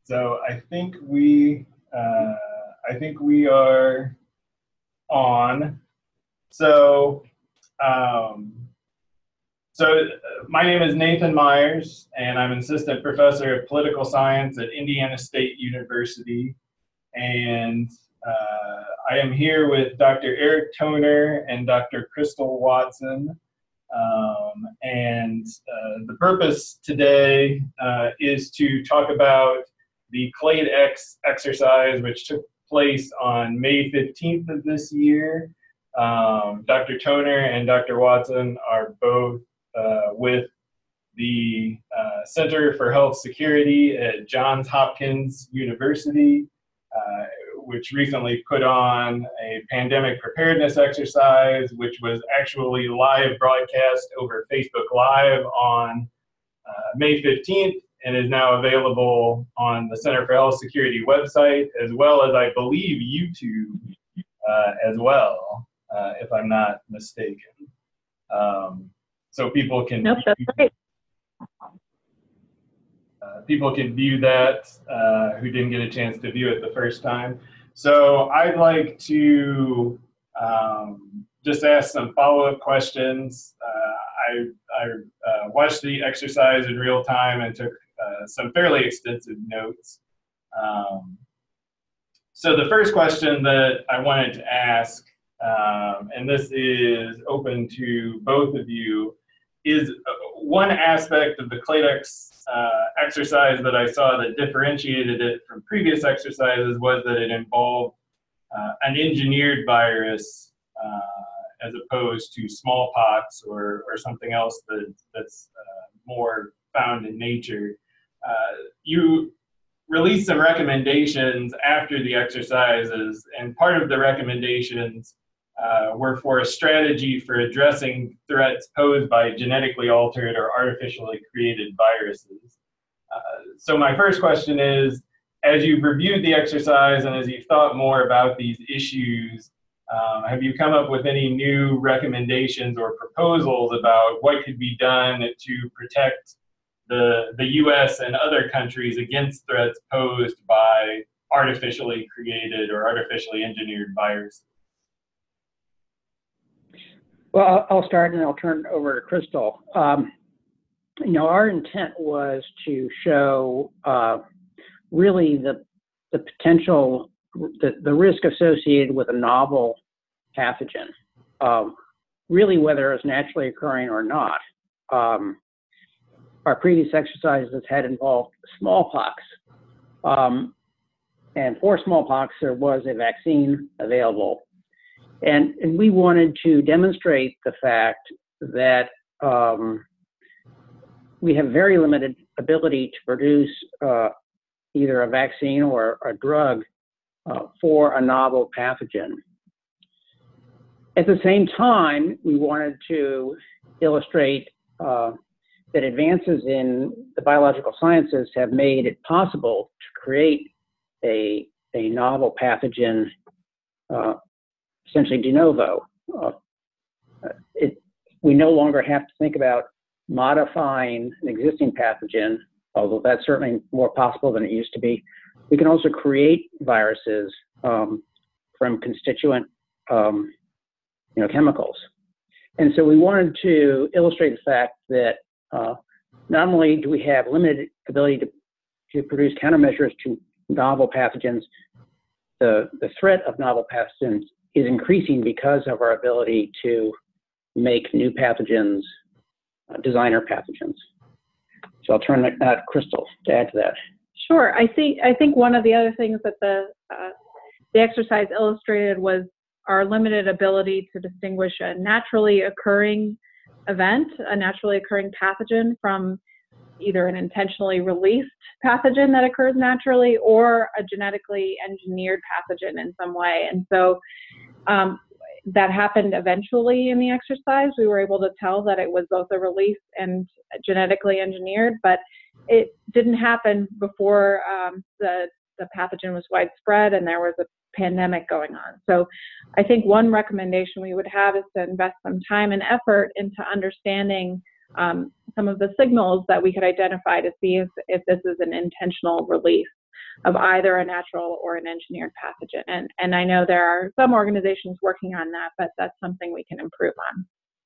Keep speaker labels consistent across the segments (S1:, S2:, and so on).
S1: So I think we are on. So, um, my name is Nathan Myers, and I'm an assistant professor of political science at Indiana State University. And I am here with Dr. Eric Toner and Dr. Crystal Watson. The purpose today is to talk about the CLADE-X exercise, which took place on May 15th of this year. Dr. Toner and Dr. Watson are both with the Center for Health Security at Johns Hopkins University, which recently put on a pandemic preparedness exercise, which was actually live broadcast over Facebook Live on May 15th and is now available on the Center for Health Security website, as well as, I believe, YouTube as well, if I'm not mistaken. So people can people can view that who didn't get a chance to view it the first time. So I'd like to just ask some follow-up questions. I watched the exercise in real time and took some fairly extensive notes. So the first question that I wanted to ask, and this is open to both of you, is one aspect of the CLADE-X exercise that I saw that differentiated it from previous exercises was that it involved an engineered virus as opposed to smallpox or something else that's more found in nature. You released some recommendations after the exercises, and part of the recommendations were for a strategy for addressing threats posed by genetically altered or artificially created viruses. So my first question is, as you've reviewed the exercise and as you've thought more about these issues, have you come up with any new recommendations or proposals about what could be done to protect the US and other countries against threats posed by artificially created or artificially engineered viruses?
S2: Well, I'll start and I'll turn it over to Crystal. Our intent was to show really the potential, the risk associated with a novel pathogen, really whether it's naturally occurring or not. Our previous exercises had involved smallpox. And for smallpox, there was a vaccine available. And we wanted to demonstrate the fact that we have very limited ability to produce either a vaccine or a drug for a novel pathogen. At the same time, we wanted to illustrate that advances in the biological sciences have made it possible to create a novel pathogen essentially de novo. We no longer have to think about modifying an existing pathogen, although that's certainly more possible than it used to be. We can also create viruses from constituent chemicals. And so we wanted to illustrate the fact that not only do we have limited ability to produce countermeasures to novel pathogens, the threat of novel pathogens is increasing because of our ability to make new pathogens, designer pathogens. So I'll turn it to Crystal to add to that.
S3: Sure. I think one of the other things that the exercise illustrated was our limited ability to distinguish a naturally occurring event, a naturally occurring pathogen, from either an intentionally released pathogen that occurs naturally or a genetically engineered pathogen in some way. And so that happened eventually in the exercise. We were able to tell that it was both a release and genetically engineered, but it didn't happen before the pathogen was widespread and there was a pandemic going on. So I think one recommendation we would have is to invest some time and effort into understanding some of the signals that we could identify to see if this is an intentional release. of either a natural or an engineered pathogen. And I know there are some organizations working on that, but that's something we can improve on.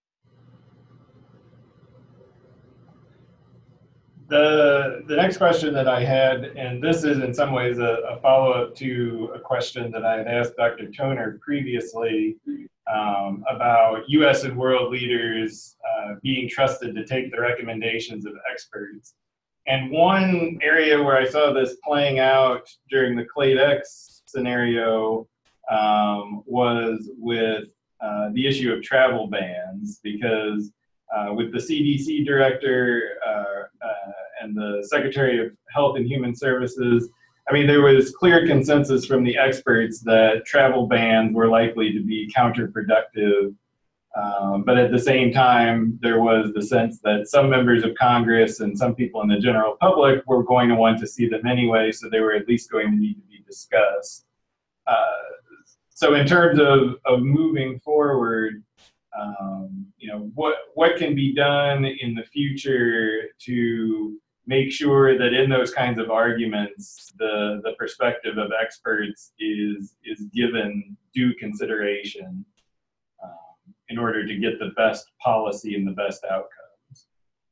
S1: The next question that I had, and this is in some ways a follow-up to a question that I had asked Dr. Toner previously about U.S. and world leaders being trusted to take the recommendations of experts. And one area where I saw this playing out during the CLADE-X scenario was with the issue of travel bans, because with the CDC director and the Secretary of Health and Human Services, I mean, there was clear consensus from the experts that travel bans were likely to be counterproductive. But at the same time, there was the sense that some members of Congress and some people in the general public were going to want to see them anyway, so they were at least going to need to be discussed. So in terms of moving forward, you know, what can be done in the future to make sure that in those kinds of arguments, the perspective of experts is given due consideration in order to get the best policy and the best outcomes?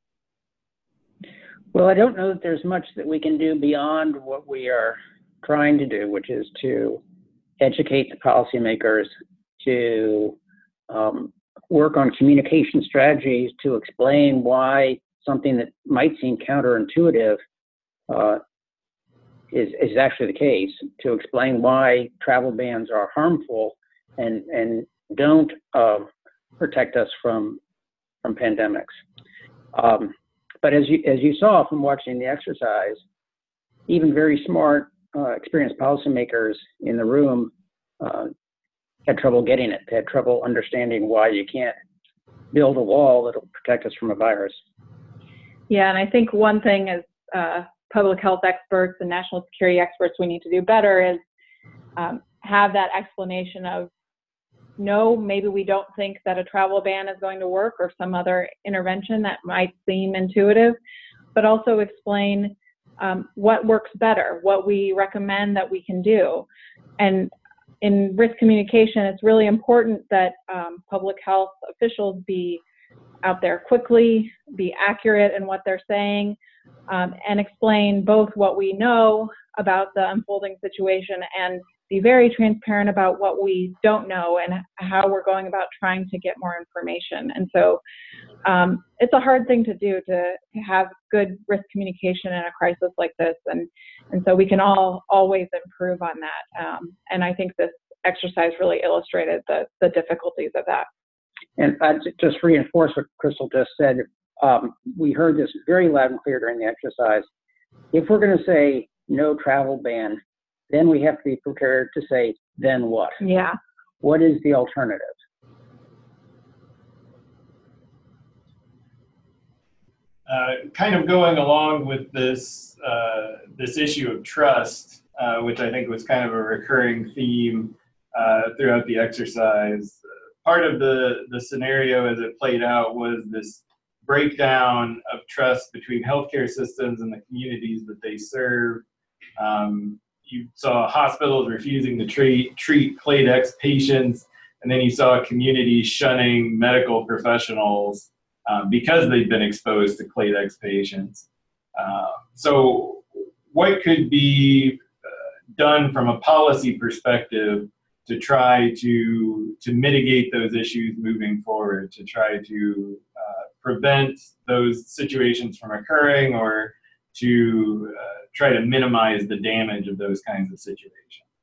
S2: Well, I don't know that there's much that we can do beyond what we are trying to do, which is to educate the policymakers, to work on communication strategies to explain why something that might seem counterintuitive is actually the case, to explain why travel bans are harmful and don't protect us from pandemics. But as you saw from watching the exercise, even very smart, experienced policymakers in the room had trouble getting it. They had trouble understanding why you can't build a wall that'll protect us from a virus.
S3: Yeah, and I think one thing as public health experts and national security experts we need to do better is have that explanation of, no, maybe we don't think that a travel ban is going to work or some other intervention that might seem intuitive, but also explain what works better, what we recommend that we can do. And in risk communication, it's really important that public health officials be out there quickly, be accurate in what they're saying, and explain both what we know about the unfolding situation and be very transparent about what we don't know and how we're going about trying to get more information. And so it's a hard thing to do, to have good risk communication in a crisis like this. And so we can always improve on that. And I think this exercise really illustrated the difficulties of that.
S2: And just reinforce what Crystal just said, we heard this very loud and clear during the exercise. If we're going to say no travel ban, then we have to be prepared to say, then what?
S3: Yeah.
S2: What is the alternative?
S1: Kind of going along with this this issue of trust, which I think was kind of a recurring theme throughout the exercise. Part of the scenario as it played out was this breakdown of trust between healthcare systems and the communities that they serve. You saw hospitals refusing to treat CLADE-X patients, and then you saw communities shunning medical professionals because they've been exposed to CLADE-X patients. So what could be done from a policy perspective to try to mitigate those issues moving forward, to try to prevent those situations from occurring, or to try to minimize the damage of those kinds of situations?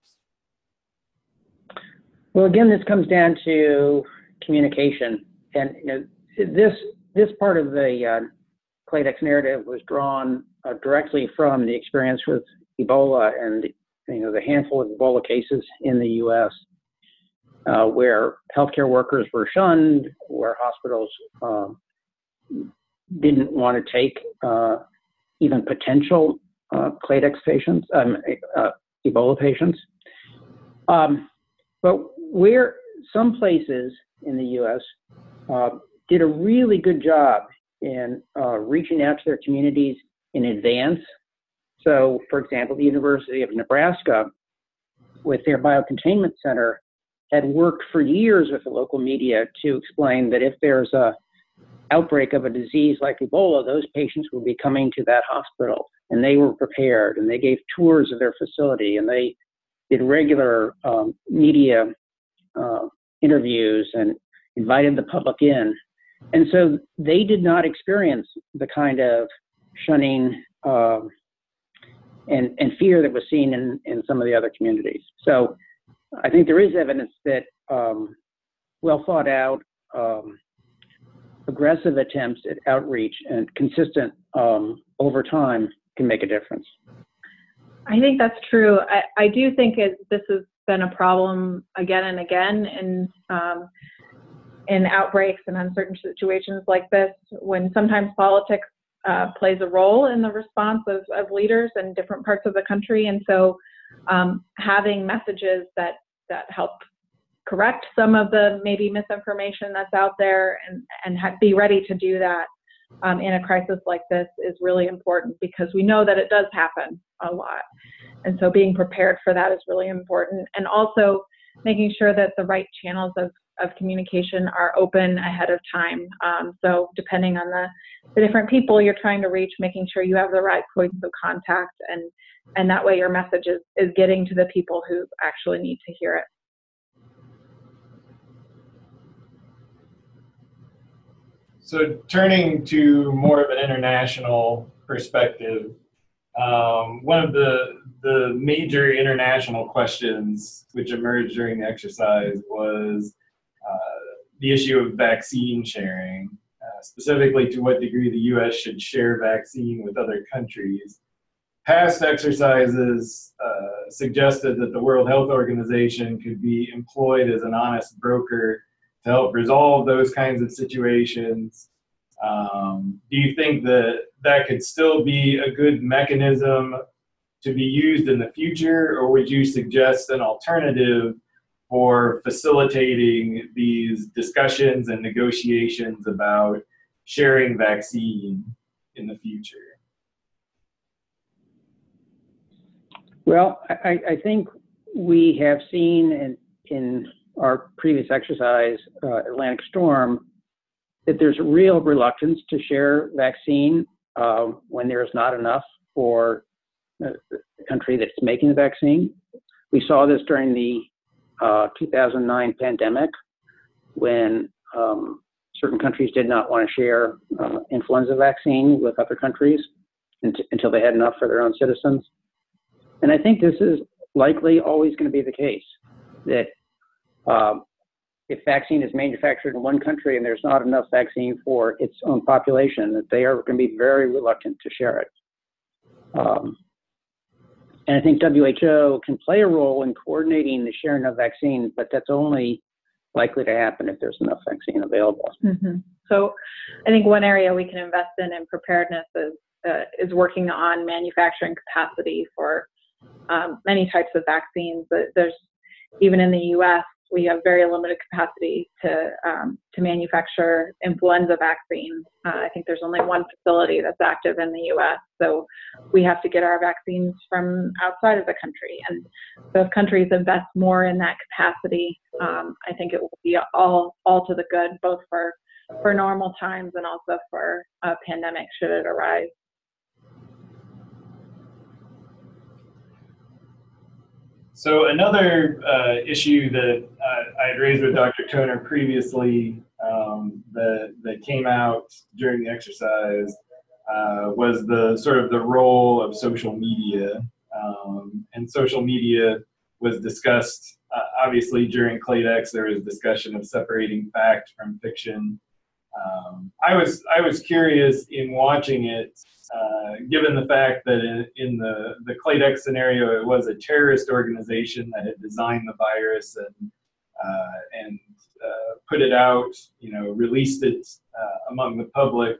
S2: Well, again, this comes down to communication, and you know, this part of the CLADE-X narrative was drawn directly from the experience with Ebola and the handful of Ebola cases in the U.S. Where healthcare workers were shunned, where hospitals didn't want to take even potential CLADE-X patients, Ebola patients. But where some places in the U.S. Did a really good job in reaching out to their communities in advance So, for example, the University of Nebraska, with their biocontainment center, had worked for years with the local media to explain that if there's a outbreak of a disease like Ebola, those patients will be coming to that hospital, and they were prepared, and they gave tours of their facility, and they did regular media interviews and invited the public in. And so they did not experience the kind of shunning and fear that was seen in some of the other communities. So I think there is evidence that well thought out, aggressive attempts at outreach and consistent over time can make a difference.
S3: I think that's true. I do think this has been a problem again and again in outbreaks and uncertain situations like this, when sometimes politics plays a role in the response of leaders in different parts of the country. And so having messages that help correct some of the maybe misinformation that's out there and be ready to do that in a crisis like this is really important, because we know that it does happen a lot. And so being prepared for that is really important. And also making sure that the right channels of communication are open ahead of time. So depending on the different people you're trying to reach, making sure you have the right points of contact, and that way your message is getting to the people who actually need to hear it.
S1: So turning to more of an international perspective, one of the major international questions which emerged during the exercise was the issue of vaccine sharing, specifically to what degree the U.S. should share vaccine with other countries. Past exercises suggested that the World Health Organization could be employed as an honest broker to help resolve those kinds of situations. Do you think that could still be a good mechanism to be used in the future, or would you suggest an alternative for facilitating these discussions and negotiations about sharing vaccine in the future?
S2: Well, I think we have seen in our previous exercise, Atlantic Storm, that there's a real reluctance to share vaccine when there's not enough for the country that's making the vaccine. We saw this during the 2009 pandemic, when certain countries did not want to share influenza vaccine with other countries until they had enough for their own citizens. And I think this is likely always going to be the case, that if vaccine is manufactured in one country and there's not enough vaccine for its own population, that they are going to be very reluctant to share it. And I think WHO can play a role in coordinating the sharing of vaccine, but that's only likely to happen if there's enough vaccine available.
S3: Mm-hmm. So I think one area we can invest in preparedness is working on manufacturing capacity for many types of vaccines. But there's, even in the U.S., we have very limited capacity to manufacture influenza vaccines. I think there's only one facility that's active in the U.S., so we have to get our vaccines from outside of the country. And so if countries invest more in that capacity, I think it will be all to the good, both for normal times and also for a pandemic should it arise.
S1: So another issue that I had raised with Dr. Toner previously that came out during the exercise was the role of social media. And social media was discussed, obviously during CLADEX. There was discussion of separating fact from fiction. I was curious in watching it, given the fact that in the CLADEX scenario, it was a terrorist organization that had designed the virus and put it out, released it among the public.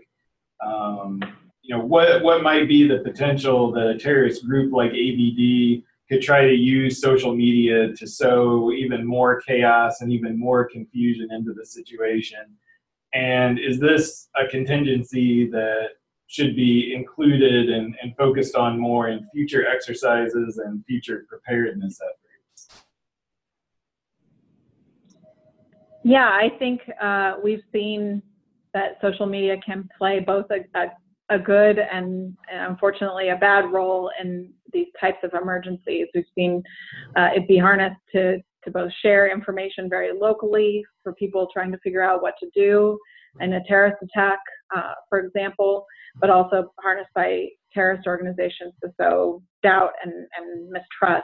S1: What might be the potential that a terrorist group like ABD could try to use social media to sow even more chaos and even more confusion into the situation? And is this a contingency that should be included and focused on more in future exercises and future preparedness efforts?
S3: Yeah, I think we've seen that social media can play both a good and unfortunately a bad role in these types of emergencies. We've seen it be harnessed to both share information very locally for people trying to figure out what to do in a terrorist attack, for example, but also harnessed by terrorist organizations to sow doubt and mistrust.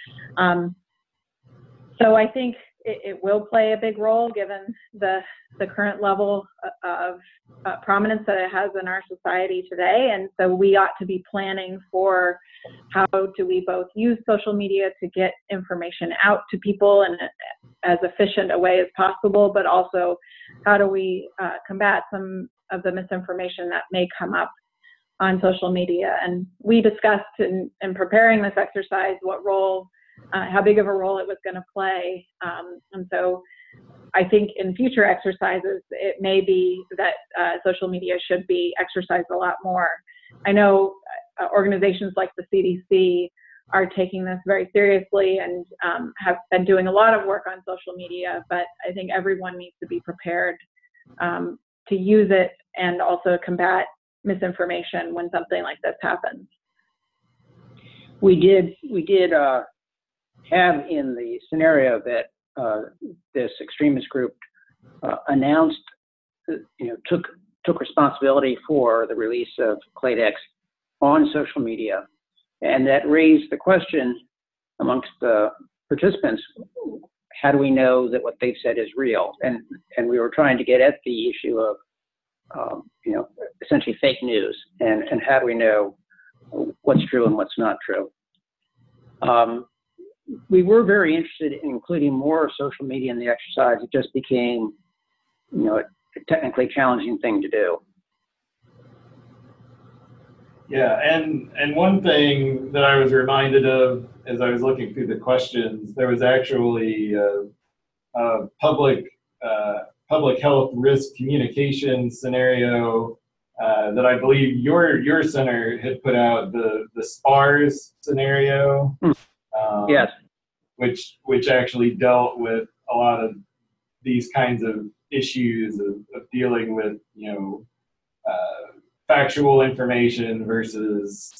S3: So I think it will play a big role given the current level of prominence that it has in our society today. And so we ought to be planning for how do we both use social media to get information out to people in as efficient a way as possible, but also how do we combat some of the misinformation that may come up on social media. And we discussed in preparing this exercise what role, how big of a role it was going to play. And so I think in future exercises, it may be that social media should be exercised a lot more. I know organizations like the CDC are taking this very seriously and have been doing a lot of work on social media, but I think everyone needs to be prepared to use it and also combat misinformation when something like this happens.
S2: We did have in the scenario that this extremist group announced, took responsibility for the release of Cladex on social media, and that raised the question amongst the participants: how do we know that what they've said is real? And we were trying to get at the issue of essentially fake news, and how do we know what's true and what's not true? We were very interested in including more social media in the exercise. It just became, a technically challenging thing to do.
S1: Yeah, and one thing that I was reminded of as I was looking through the questions, there was actually a public health risk communication scenario that I believe your center had put out, the SPARS scenario.
S2: Yes.
S1: Which actually dealt with a lot of these kinds of issues of dealing with, factual information versus,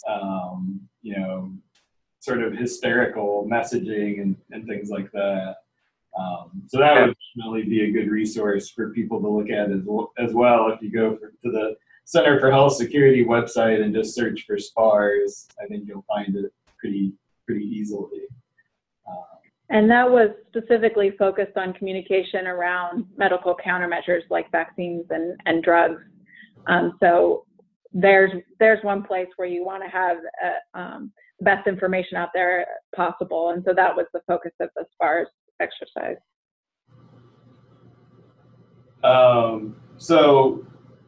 S1: sort of hysterical messaging and things like that. So that would definitely be a good resource for people to look at as well. If you go to the Center for Health Security website and just search for SPARS, I think you'll find it pretty easily.
S3: And that was specifically focused on communication around medical countermeasures like vaccines and drugs. So there's one place where you want to have the best information out there possible. And so that was the focus of the SPARS exercise.
S1: So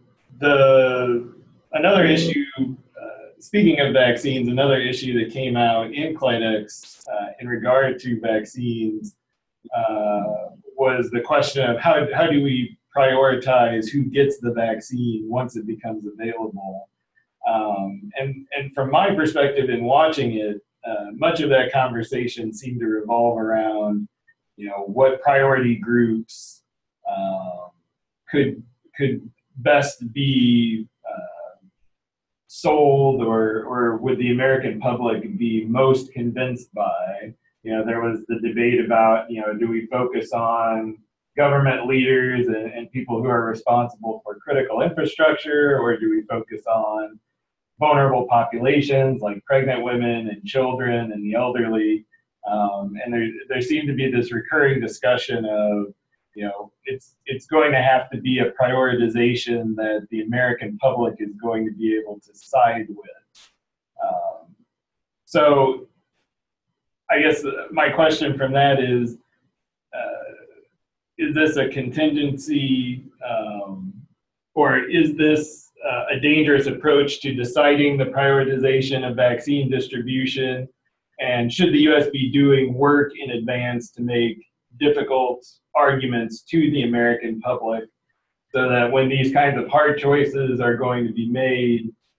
S1: another issue, speaking of vaccines, another issue that came out in Cladex in regard to vaccines was the question of how do we prioritize who gets the vaccine once it becomes available. And from my perspective in watching it, much of that conversation seemed to revolve around, what priority groups could best be sold or would the American public be most convinced by. There was the debate about, do we focus on government leaders and people who are responsible for critical infrastructure, or do we focus on vulnerable populations like pregnant women and children and the elderly? And there seemed to be this recurring discussion of, it's going to have to be a prioritization that the American public is going to be able to side with. So I guess my question from that is this a contingency, or is this a dangerous approach to deciding the prioritization of vaccine distribution? And should the U.S. be doing work in advance to make difficult arguments to the American public so that when these kinds of hard choices are going to be made,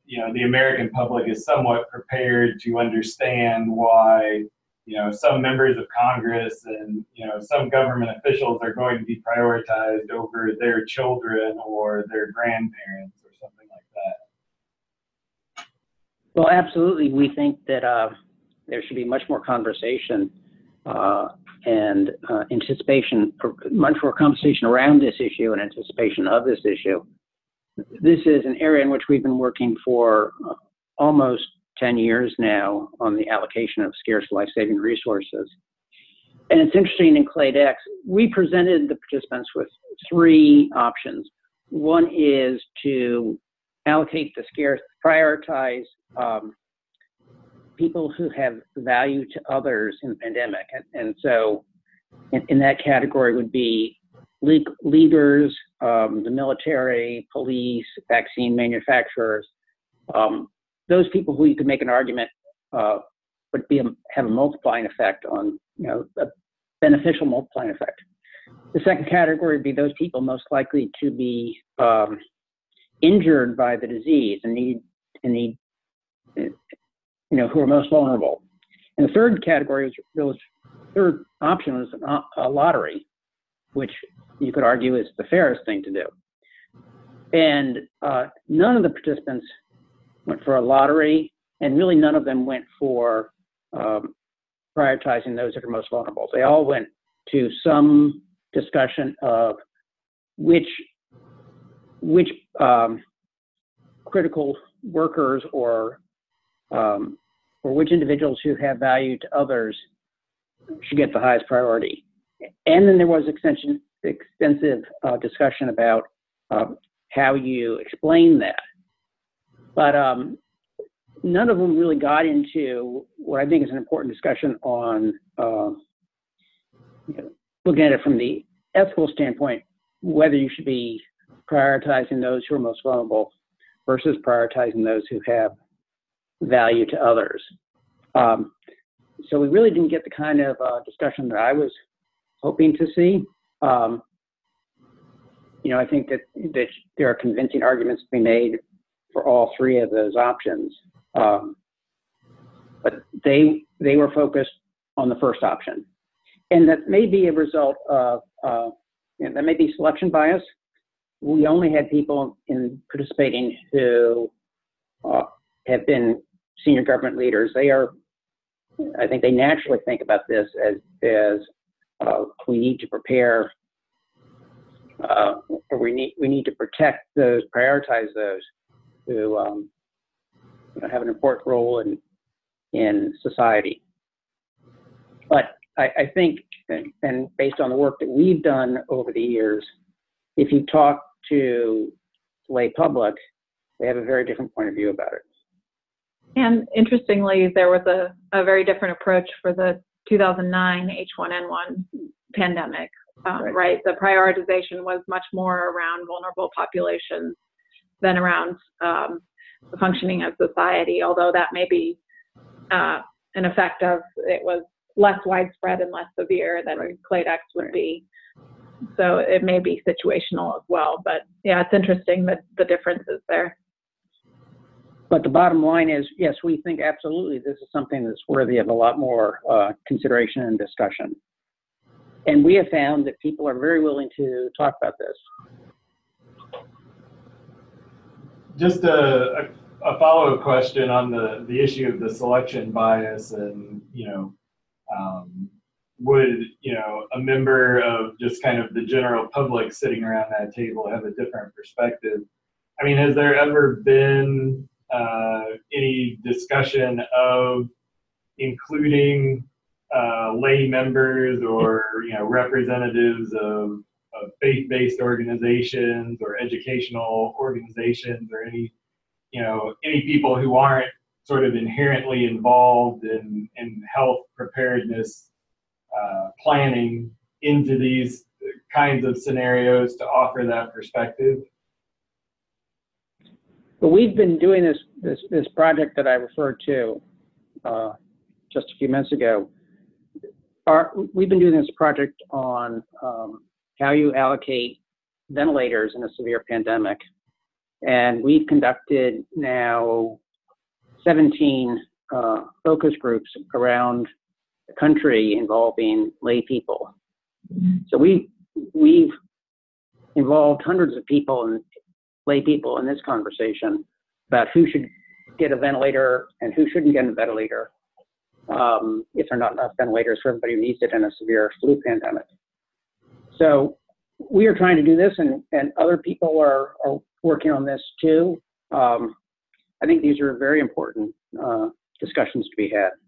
S1: the American public is somewhat prepared to understand why, some members of Congress and, some government officials are going to be prioritized over their children or their grandparents or something like that.
S2: Well, absolutely. We think that there should be much more conversation and anticipation, or much more conversation around this issue and anticipation of this issue. This is an area in which we've been working for almost 10 years now on the allocation of scarce life-saving resources. And it's interesting, in CLADEX, we presented the participants with 3 options. One is to allocate the scarce, prioritize people who have value to others in the pandemic. And so in that category would be leaders, the military, police, vaccine manufacturers, those people who you could make an argument would have a multiplying effect on, a beneficial multiplying effect. The second category would be those people most likely to be injured by the disease and need who are most vulnerable. And the third category third option was a lottery, which you could argue is the fairest thing to do. And none of the participants went for a lottery, and really none of them went for prioritizing those that are most vulnerable. They all went to some discussion of which critical workers or which individuals who have value to others should get the highest priority. And then there was extensive discussion about how you explain that. But none of them really got into what I think is an important discussion on looking at it from the ethical standpoint, whether you should be prioritizing those who are most vulnerable versus prioritizing those who have value to others. So we really didn't get the kind of discussion that I was hoping to see. I think that there are convincing arguments to be made for all 3 of those options, but they were focused on the first option, and that may be a result of that may be selection bias. We only had people participating who have been senior government leaders. I think they naturally think about this as we need to prepare, or we need to protect those, prioritize those who have an important role in society. But I think, and based on the work that we've done over the years, if you talk to lay public, they have a very different point of view about it.
S3: And interestingly, there was a very different approach for the 2009 H1N1 pandemic, right? The prioritization was much more around vulnerable populations than around the functioning of society, although that may be an effect of it was less widespread and less severe than CLADEX would be. So it may be situational as well. But yeah, it's interesting that the differences there.
S2: But the bottom line is, yes, we think absolutely this is something that's worthy of a lot more consideration and discussion. And we have found that people are very willing to talk about this.
S1: Just a follow-up question on the issue of the selection bias, and would a member of just kind of the general public sitting around that table have a different perspective? I mean, has there ever been any discussion of including lay members or representatives of faith-based organizations or educational organizations, or any people who aren't sort of inherently involved in health preparedness planning into these kinds of scenarios to offer that perspective?
S2: But we've been doing this project that I referred to just a few minutes ago. We've been doing this project on how you allocate ventilators in a severe pandemic. And we've conducted now 17 focus groups around the country involving lay people. So we've involved hundreds of people and lay people in this conversation about who should get a ventilator and who shouldn't get a ventilator, if there are not enough ventilators for everybody who needs it in a severe flu pandemic. So we are trying to do this, and other people are working on this too. I think these are very important discussions to be had.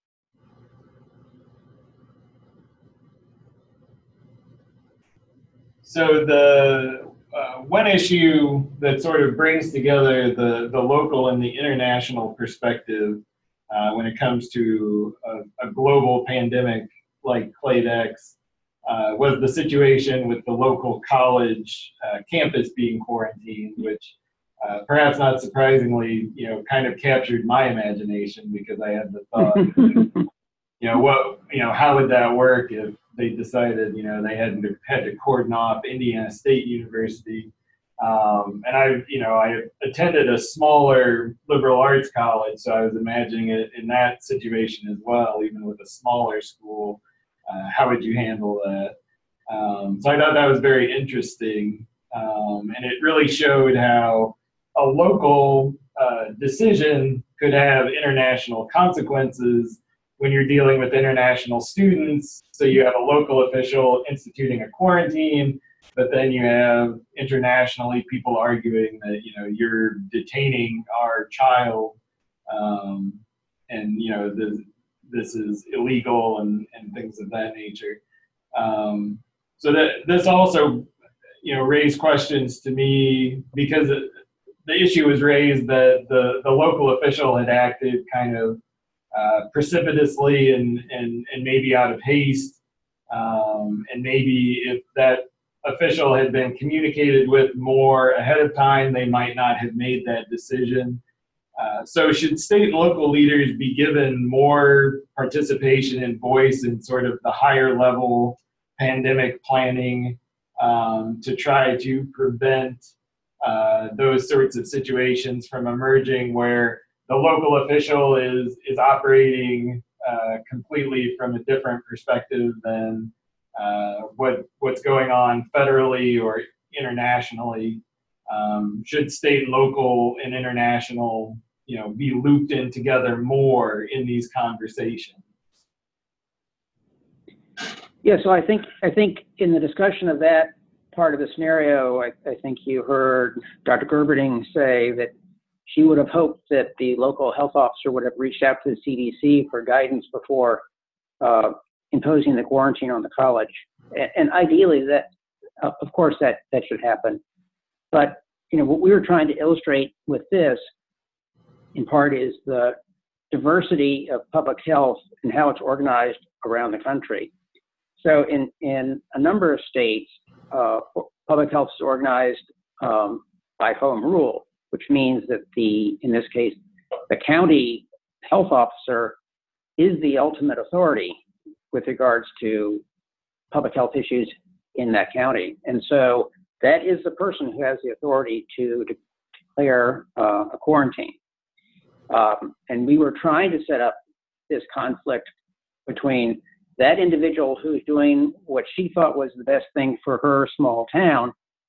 S1: So the one issue that sort of brings together the local and the international perspective when it comes to a global pandemic like Cladex was the situation with the local college campus being quarantined, which perhaps not surprisingly, kind of captured my imagination, because I had the thought, how would that work if they decided, they had to cordon off Indiana State University. And I attended a smaller liberal arts college, so I was imagining it in that situation as well, even with a smaller school. How would you handle that? So I thought that was very interesting. And it really showed how a local decision could have international consequences when you're dealing with international students. So you have a local official instituting a quarantine, but then you have internationally people arguing that, you're detaining our child, and, this is illegal and things of that nature. So that this also, raised questions to me, because the issue was raised that the local official had acted kind of precipitously and maybe out of haste, and maybe if that official had been communicated with more ahead of time, they might not have made that decision. So should state and local leaders be given more participation and voice in sort of the higher level pandemic planning to try to prevent those sorts of situations from emerging, where the local official is operating completely from a different perspective than what's going on federally or internationally? Should state, local, and international, be looped in together more in these conversations?
S2: Yeah, so I think in the discussion of that part of the scenario, I think you heard Dr. Gerberding say that she would have hoped that the local health officer would have reached out to the CDC for guidance before imposing the quarantine on the college. And ideally, that, of course, that should happen. But what we were trying to illustrate with this, in part, is the diversity of public health and how it's organized around the country. So in a number of states, public health is organized by home rule, which means that in this case, the county health officer is the ultimate authority with regards to public health issues in that county. And so that is the person who has the authority to declare a quarantine. And we were trying to set up this conflict between that individual who's doing what she thought was the best thing for her small town,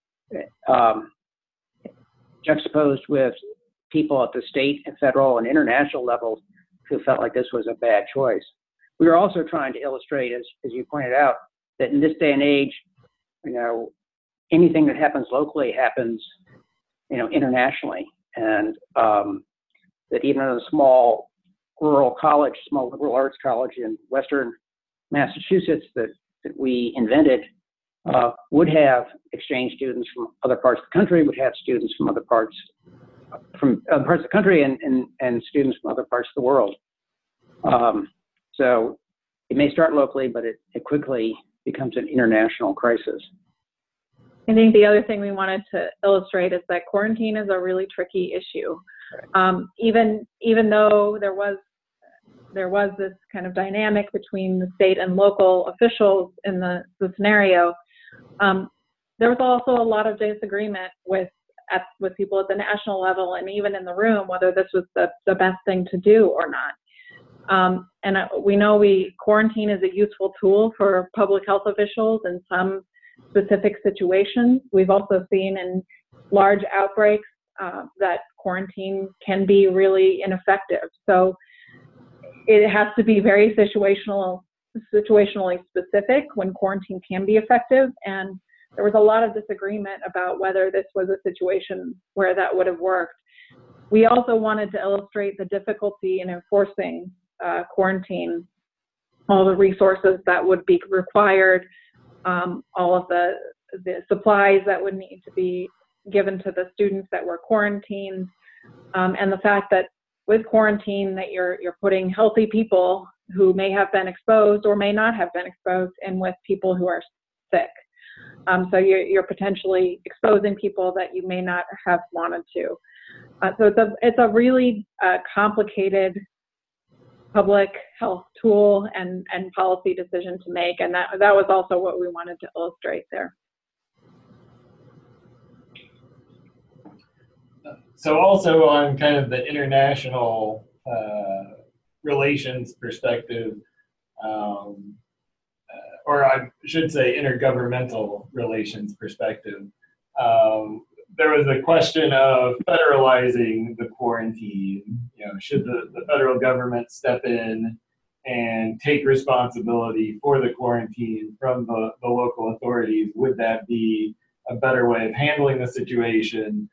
S2: juxtaposed with people at the state and federal and international levels who felt like this was a bad choice. We were also trying to illustrate, as you pointed out, that in this day and age, anything that happens locally happens, internationally, and that even in a small rural liberal arts college in Western Massachusetts that we invented would have exchange students from other parts of the country, would have students from other parts of the country, and students from other parts of the world. So it may start locally, but it quickly becomes an international crisis.
S3: I think the other thing we wanted to illustrate is that quarantine is a really tricky issue. Even though there was this kind of dynamic between the state and local officials in the scenario, there was also a lot of disagreement with with people at the national level and even in the room whether this was the best thing to do or not. And we know quarantine is a useful tool for public health officials in some specific situations. We've also seen in large outbreaks that quarantine can be really ineffective. So it has to be very situationally specific when quarantine can be effective. And there was a lot of disagreement about whether this was a situation where that would have worked. We also wanted to illustrate the difficulty in enforcing quarantine, all the resources that would be required, all of the supplies that would need to be given to the students that were quarantined, and the fact that with quarantine that you're putting healthy people who may have been exposed or may not have been exposed in with people who are sick. So you're potentially exposing people that you may not have wanted to. So it's a really complicated public health tool and policy decision to make, and that was also what we wanted to illustrate there.
S1: So also on kind of the international relations perspective, or I should say intergovernmental relations perspective, there was a question of federalizing the quarantine. Should the federal government step in and take responsibility for the quarantine from the local authorities? Would that be a better way of handling the situation?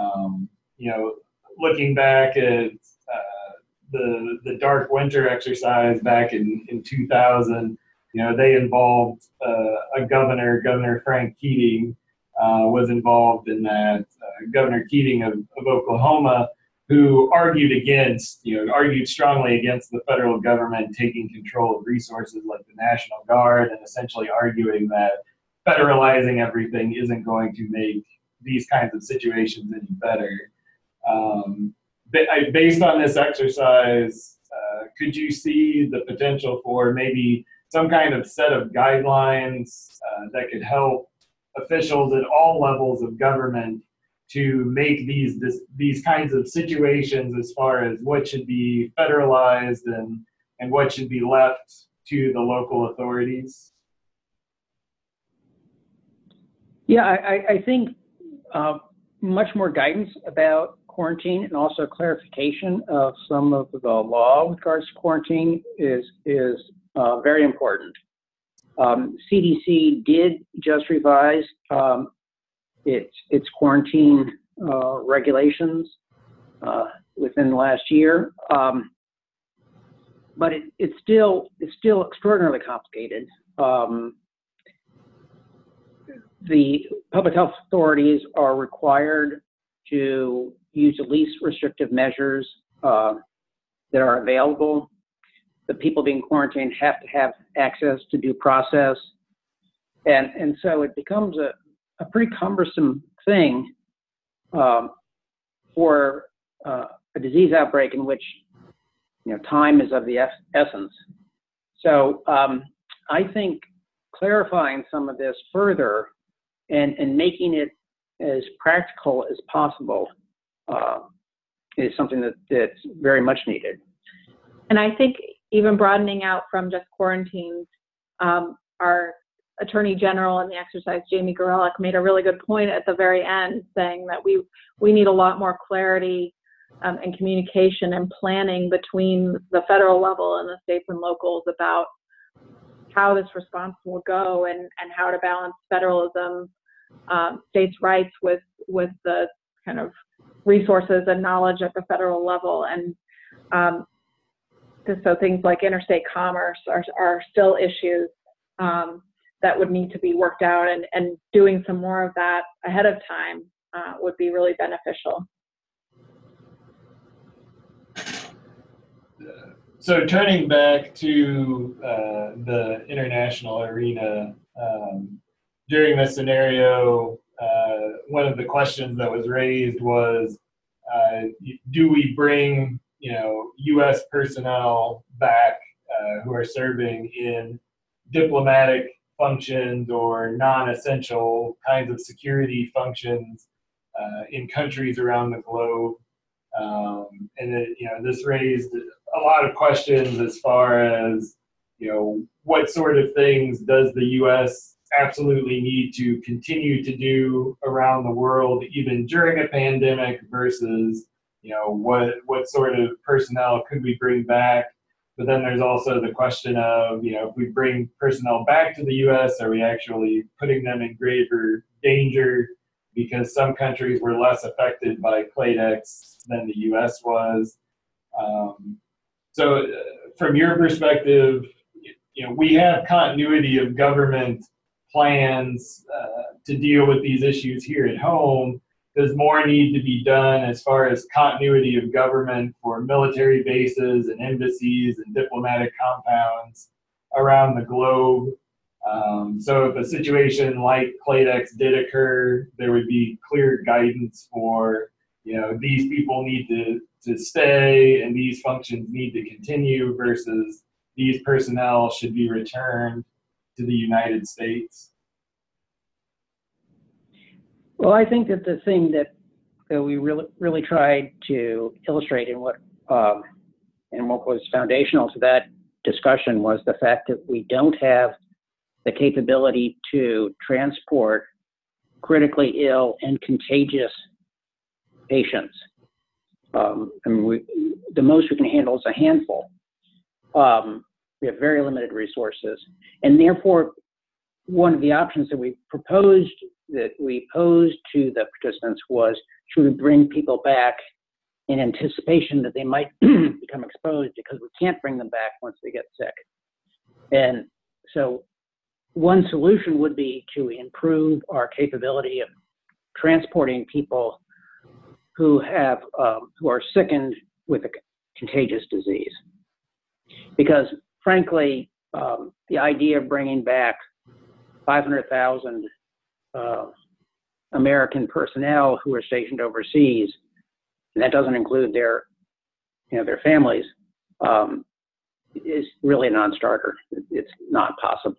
S1: Looking back at the dark winter exercise back in 2000, they involved a Governor Frank Keating was involved in that. Governor Keating of Oklahoma, who argued strongly against the federal government taking control of resources like the National Guard, and essentially arguing that federalizing everything isn't going to make these kinds of situations any better. Based on this exercise, could you see the potential for maybe some kind of set of guidelines that could help officials at all levels of government to make these kinds of situations, as far as what should be federalized and what should be left to the local authorities?
S2: Yeah, I think much more guidance about quarantine and also clarification of some of the law with regards to quarantine is very important. CDC did just revise its quarantine regulations within the last year, but it's still extraordinarily complicated. The public health authorities are required to use the least restrictive measures that are available. The people being quarantined have to have access to due process. And so it becomes a pretty cumbersome thing for a disease outbreak in which time is of the essence. So I think clarifying some of this further and making it as practical as possible is something that's very much needed.
S3: And I think even broadening out from just quarantines, our Attorney General in the exercise, Jamie Gorelick, made a really good point at the very end, saying that we need a lot more clarity and communication and planning between the federal level and the states and locals about how this response will go and how to balance federalism, states' rights with the kind of resources and knowledge at the federal level. And so things like interstate commerce are still issues that would need to be worked out, and doing some more of that ahead of time would be really beneficial.
S1: So turning back to the international arena, during this scenario, one of the questions that was raised was, do we bring U.S. personnel back who are serving in diplomatic functions or non-essential kinds of security functions in countries around the globe. And it, this raised a lot of questions as far as, what sort of things does the U.S. absolutely need to continue to do around the world, even during a pandemic, versus, what sort of personnel could we bring back? But then there's also the question of, if we bring personnel back to the U.S., are we actually putting them in greater danger because some countries were less affected by Cladex than the U.S. was? So from your perspective, we have continuity of government plans to deal with these issues here at home. Does more need to be done as far as continuity of government for military bases and embassies and diplomatic compounds around the globe? So if a situation like Cladex did occur, there would be clear guidance for, these people need to stay and these functions need to continue versus these personnel should be returned to the United States.
S2: Well, I think that the thing that we really tried to illustrate in what was foundational to that discussion was the fact that we don't have the capability to transport critically ill and contagious patients. The most we can handle is a handful. We have very limited resources, and therefore, one of the options that we posed to the participants was, should we bring people back in anticipation that they might become exposed, because we can't bring them back once they get sick. And so one solution would be to improve our capability of transporting people who are sickened with a contagious disease. Because frankly, the idea of bringing back 500,000 American personnel who are stationed overseas, and that doesn't include their families, is really a non-starter. It's not possible.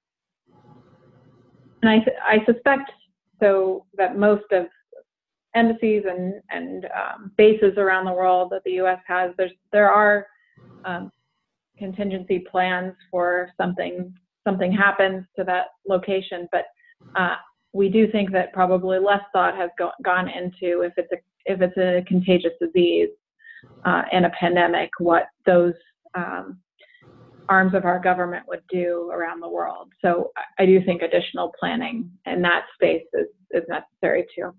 S3: And I suspect that most of embassies and bases around the world that the U.S. has, there are contingency plans for something happens to that location, but we do think that probably less thought has gone into if it's a contagious disease and a pandemic, what those arms of our government would do around the world. So I do think additional planning in that space is necessary too.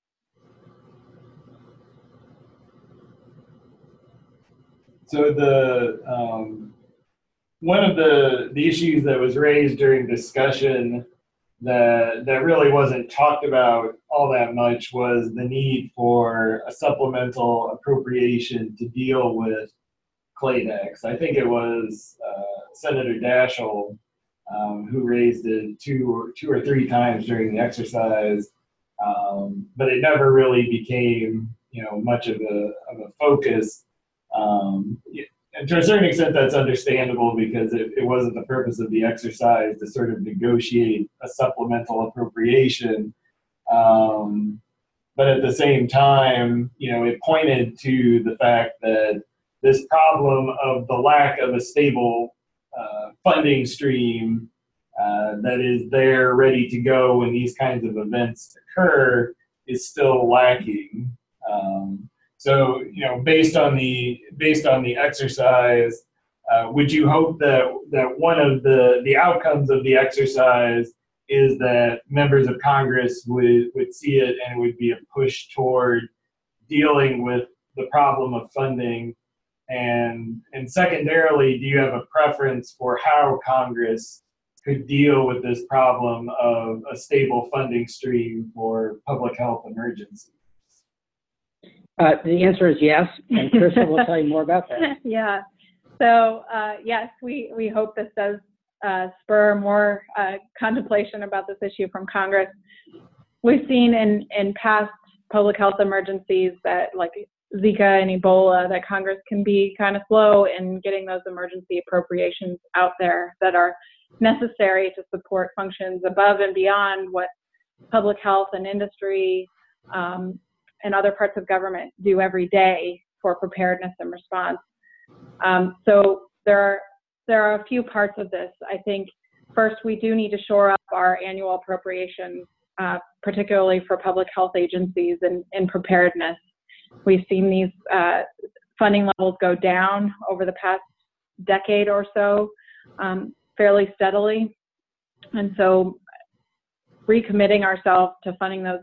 S1: So one of the issues that was raised during discussion that really wasn't talked about all that much was the need for a supplemental appropriation to deal with Cladex. I think it was Senator Daschle who raised it two or three times during the exercise, but it never really became much of a focus. And to a certain extent, that's understandable because it wasn't the purpose of the exercise to sort of negotiate a supplemental appropriation. But at the same time, it pointed to the fact that this problem of the lack of a stable funding stream that is there ready to go when these kinds of events occur is still lacking. So, based on the exercise, would you hope that one of the outcomes of the exercise is that members of Congress would see it and it would be a push toward dealing with the problem of funding? And secondarily, do you have a preference for how Congress could deal with this problem of a stable funding stream for public health emergencies?
S2: The answer is yes, and Krista will tell you more about that.
S3: Yeah. So yes, we hope this does spur more contemplation about this issue from Congress. We've seen in past public health emergencies that, like Zika and Ebola, that Congress can be kind of slow in getting those emergency appropriations out there that are necessary to support functions above and beyond what public health and industry and other parts of government do every day for preparedness and response. So there are a few parts of this. I think first, we do need to shore up our annual appropriations, particularly for public health agencies in preparedness. We've seen these funding levels go down over the past decade or so, fairly steadily. And so recommitting ourselves to funding those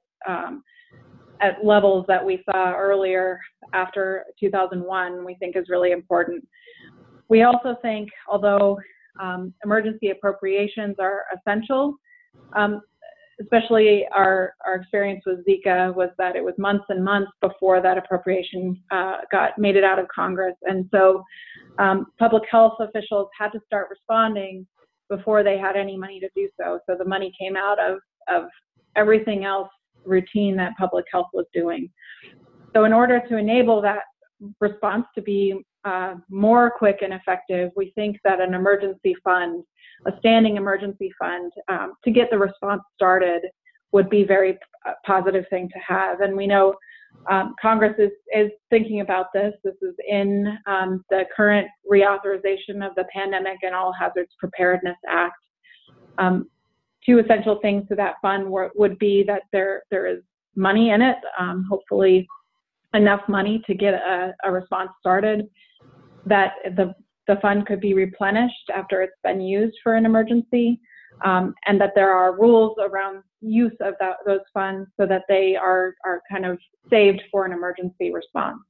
S3: at levels that we saw earlier after 2001, we think is really important. We also think, although emergency appropriations are essential, especially our experience with Zika was that it was months and months before that appropriation made it out of Congress. And so public health officials had to start responding before they had any money to do so. So the money came out of everything else routine that public health was doing. So in order to enable that response to be more quick and effective, we think that an emergency fund, a standing emergency fund, to get the response started would be a very positive thing to have. And we know Congress is thinking about this. This is in the current reauthorization of the Pandemic and All Hazards Preparedness Act. Two essential things to that fund would be that there is money in it, hopefully enough money to get a response started, that the fund could be replenished after it's been used for an emergency, and that there are rules around use of those funds so that they are kind of saved for an emergency response.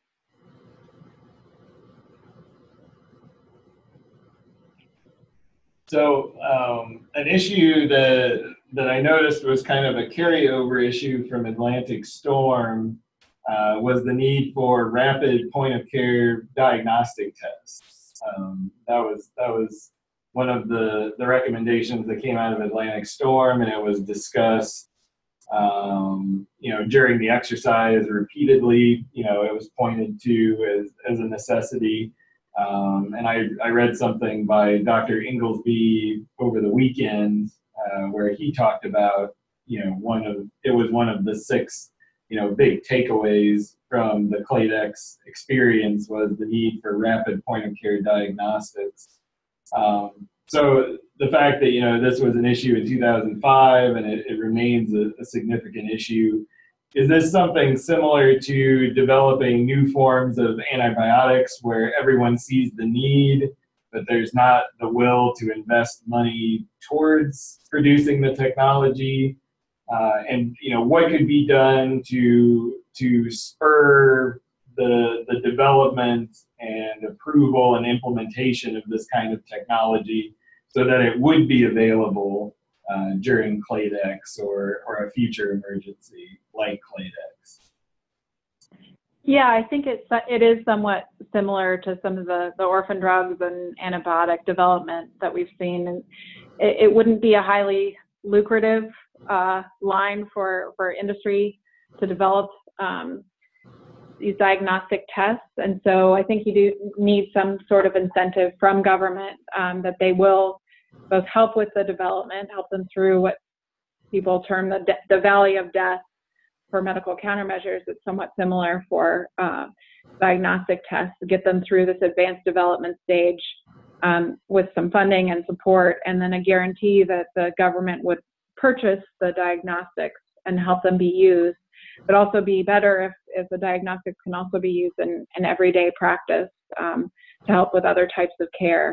S1: So an issue that I noticed was kind of a carryover issue from Atlantic Storm was the need for rapid point-of-care diagnostic tests. That was one of the recommendations that came out of Atlantic Storm, and it was discussed, during the exercise repeatedly. It was pointed to as a necessity. And I read something by Dr. Inglesby over the weekend where he talked about, one of the 6, big takeaways from the CLADEX experience was the need for rapid point-of-care diagnostics. So the fact that, this was an issue in 2005 and it remains a significant issue, is this something similar to developing new forms of antibiotics where everyone sees the need, but there's not the will to invest money towards producing the technology? And what could be done to spur the development and approval and implementation of this kind of technology so that it would be available during CLADEX or a future emergency like CLADEX?
S3: Yeah, I think it is somewhat similar to some of the orphan drugs and antibiotic development that we've seen. And it wouldn't be a highly lucrative line for industry to develop these diagnostic tests. And so I think you do need some sort of incentive from government that they will both help with the development, help them through what people term the valley of death for medical countermeasures. It's somewhat similar for diagnostic tests, to get them through this advanced development stage with some funding and support, and then a guarantee that the government would purchase the diagnostics and help them be used, but also be better if the diagnostics can also be used in everyday practice to help with other types of care.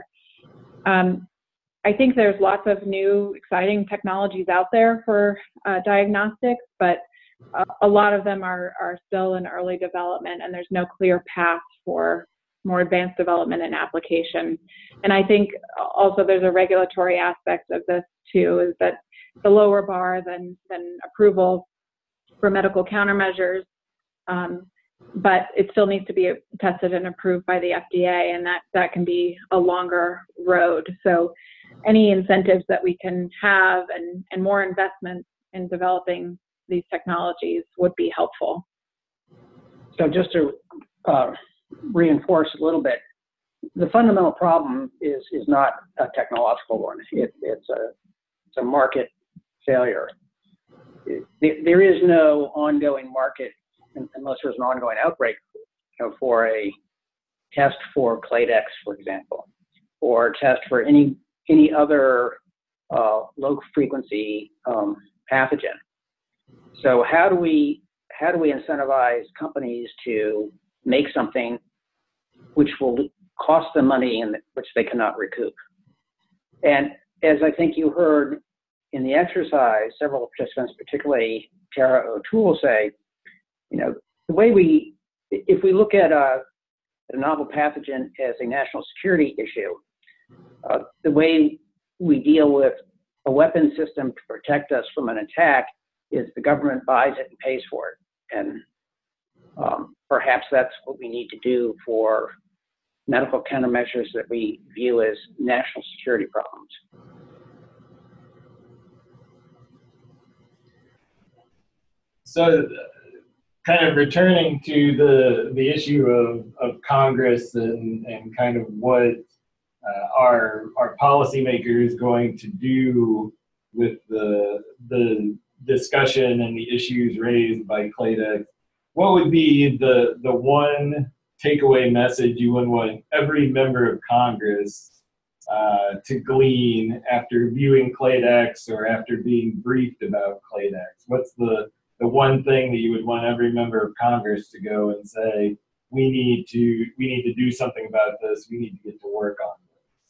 S3: I think there's lots of new exciting technologies out there for diagnostics, but a lot of them are still in early development, and there's no clear path for more advanced development and application. And I think also there's a regulatory aspect of this too, is that the lower bar than approval for medical countermeasures, but it still needs to be tested and approved by the FDA, and that can be a longer road. So any incentives that we can have and more investments in developing these technologies would be helpful.
S2: So just to reinforce a little bit, the fundamental problem is not a technological one. It's a market failure. there is no ongoing market unless there's an ongoing outbreak, for a test for Cladex, for example, or test for any other low frequency pathogen. So how do we incentivize companies to make something which will cost them money and which they cannot recoup? And as I think you heard in the exercise, several participants, particularly Tara O'Toole, say, the way if we look at a novel pathogen as a national security issue, the way we deal with a weapon system to protect us from an attack is the government buys it and pays for it. And perhaps that's what we need to do for medical countermeasures that we view as national security problems.
S1: So, kind of returning to the issue of Congress and kind of what our policymaker is going to do with the discussion and the issues raised by Cladex, what would be the one takeaway message you would want every member of Congress to glean after viewing Cladex or after being briefed about Cladex? What's the one thing that you would want every member of Congress to go and say, we need to do something about this, we need to get to work on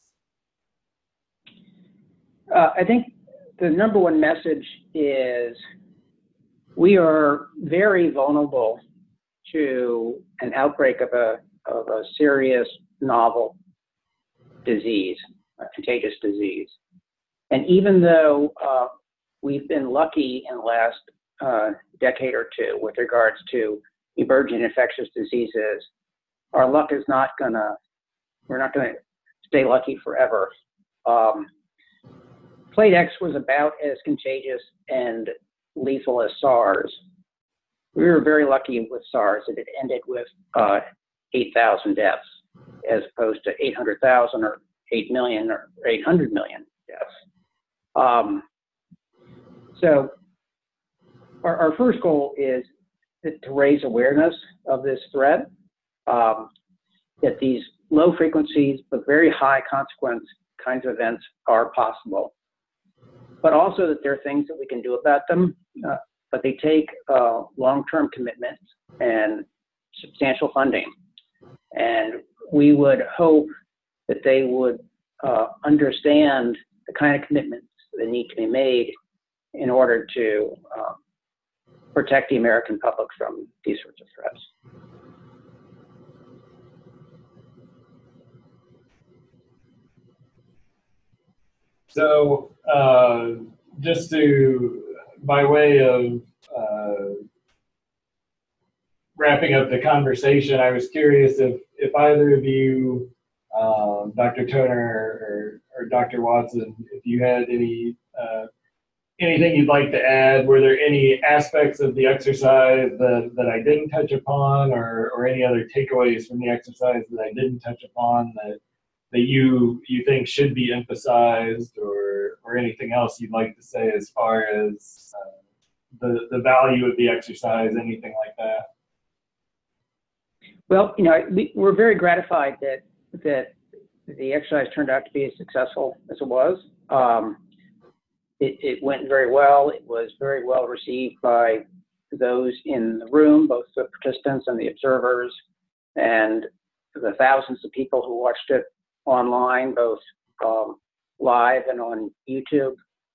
S1: this?
S2: I think the number one message is we are very vulnerable to an outbreak of a serious novel disease, a contagious disease. And even though we've been lucky in the last decade or two with regards to emerging infectious diseases, our luck is we're not gonna stay lucky forever. Cladex was about as contagious and lethal as SARS. We were very lucky with SARS that it ended with 8,000 deaths, as opposed to 800,000 or 8 million or 800 million deaths. So our first goal is to raise awareness of this threat, that these low frequencies but very high consequence kinds of events are possible, but also that there are things that we can do about them, but they take long-term commitments and substantial funding. And we would hope that they would understand the kind of commitments that need to be made in order to protect the American public from these sorts of threats.
S1: So just by way of wrapping up the conversation, I was curious if either of you, Dr. Toner or Dr. Watson, if you had anything you'd like to add. Were there any aspects of the exercise that I didn't touch upon, or any other takeaways from the exercise that I didn't touch upon that you think should be emphasized, or anything else you'd like to say as far as the value of the exercise, anything like that?
S2: Well, we're very gratified that the exercise turned out to be as successful as it was. It went very well. It was very well received by those in the room, both the participants and the observers, and the thousands of people who watched it online, both live and on YouTube.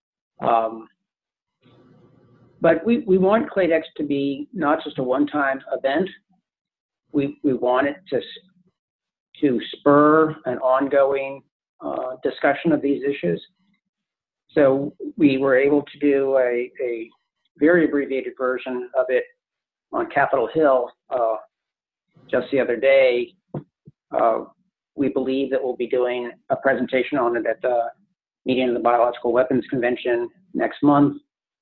S2: But we want Cladex to be not just a one-time event. We want it to spur an ongoing discussion of these issues. So we were able to do a very abbreviated version of it on Capitol Hill just the other day. We believe that we'll be doing a presentation on it at the meeting of the Biological Weapons Convention next month.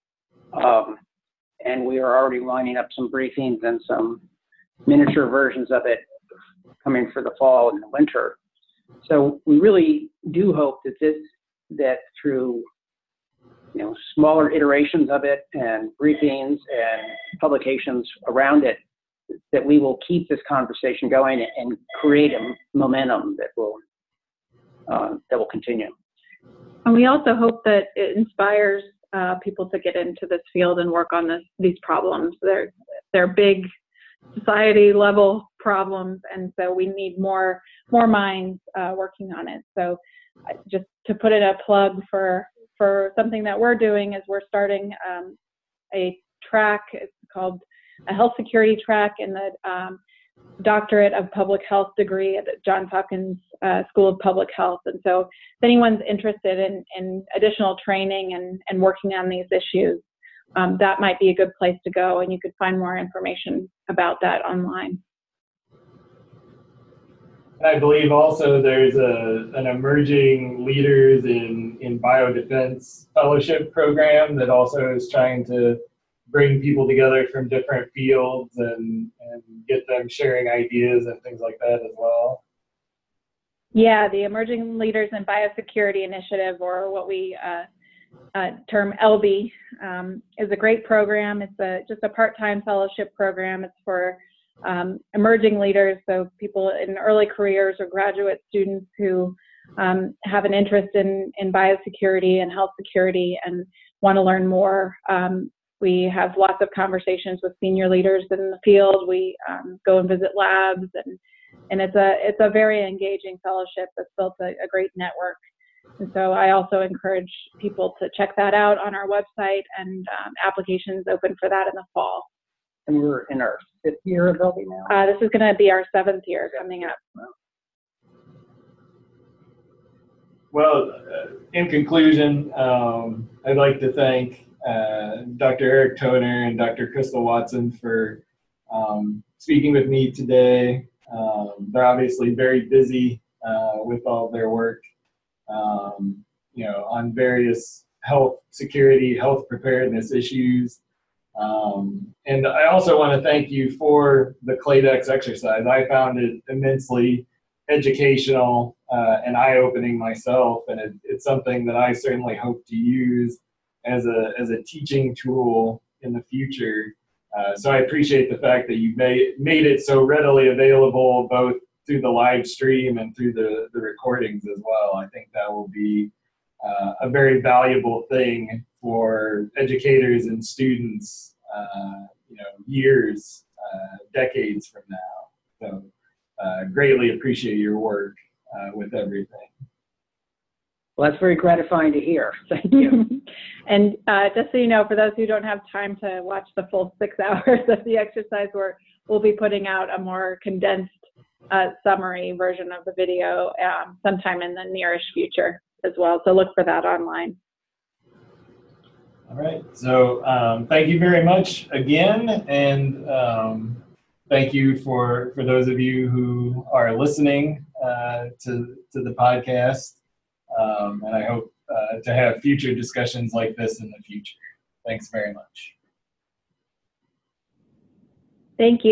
S2: And we are already lining up some briefings and some miniature versions of it coming for the fall and the winter. So we really do hope that through smaller iterations of it and briefings and publications around it, that we will keep this conversation going and create a momentum that will continue.
S3: And we also hope that it inspires people to get into this field and work on these problems. They're big society level problems, and so we need more minds working on it. So just to put in a plug for something that we're doing is we're starting a track. It's called a health security track in the Doctorate of Public Health degree at the Johns Hopkins School of Public Health. And so if anyone's interested in additional training and working on these issues, that might be a good place to go, and you could find more information about that online.
S1: I believe also there's an emerging leaders in biodefense fellowship program that also is trying to bring people together from different fields and get them sharing ideas and things like that as well.
S3: Yeah, the Emerging Leaders in Biosecurity Initiative, or what we term ELBI, is a great program. It's just a part-time fellowship program. It's for emerging leaders, so people in early careers or graduate students who have an interest in biosecurity and health security and want to learn more. We have lots of conversations with senior leaders in the field. We go and visit labs, and it's a very engaging fellowship that's built a great network. And so I also encourage people to check that out on our website, and applications open for that in the fall.
S2: And we're in our 5th year of ELBI now?
S3: This is going to be our 7th year coming up.
S1: Well, in conclusion, I'd like to thank Dr. Eric Toner and Dr. Crystal Watson for speaking with me today. They're obviously very busy with all their work, on various health security, health preparedness issues. And I also want to thank you for the Cladex exercise. I found it immensely educational and eye-opening myself, and it's something that I certainly hope to use as a teaching tool in the future. So I appreciate the fact that you made it so readily available, both through the live stream and through the recordings as well. I think that will be a very valuable thing for educators and students, years, decades from now. So greatly appreciate your work with everything.
S2: Well, that's very gratifying to hear. Thank you.
S3: And just so you know, for those who don't have time to watch the full 6 hours of the exercise, we'll be putting out a more condensed summary version of the video sometime in the nearish future as well. So look for that online.
S1: All right. So thank you very much again, and thank you for those of you who are listening to the podcast. And I hope to have future discussions like this in the future. Thanks very much.
S3: Thank you.